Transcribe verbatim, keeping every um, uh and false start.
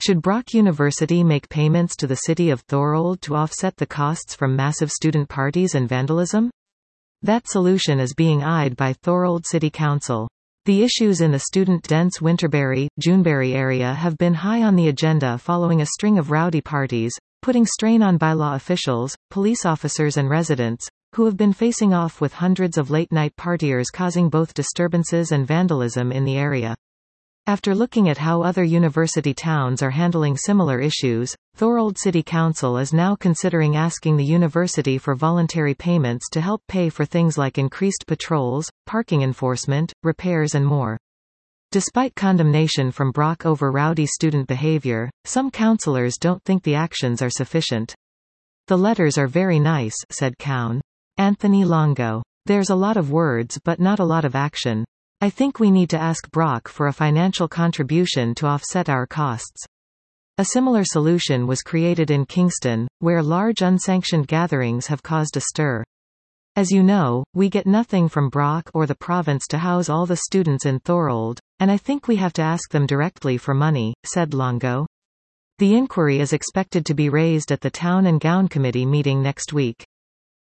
Should Brock University make payments to the city of Thorold to offset the costs from massive student parties and vandalism? That solution is being eyed by Thorold City Council. The issues in the student-dense Winterberry, Juneberry area have been high on the agenda following a string of rowdy parties, putting strain on bylaw officials, police officers and residents, who have been facing off with hundreds of late-night partiers causing both disturbances and vandalism in the area. After looking at how other university towns are handling similar issues, Thorold City Council is now considering asking the university for voluntary payments to help pay for things like increased patrols, parking enforcement, repairs and more. Despite condemnation from Brock over rowdy student behavior, some councillors don't think the actions are sufficient. "The letters are very nice," said Cown. Anthony Longo. "There's a lot of words but not a lot of action. I think we need to ask Brock for a financial contribution to offset our costs." A similar solution was created in Kingston, where large unsanctioned gatherings have caused a stir. "As you know, we get nothing from Brock or the province to house all the students in Thorold, and I think we have to ask them directly for money," said Longo. The inquiry is expected to be raised at the Town and Gown Committee meeting next week.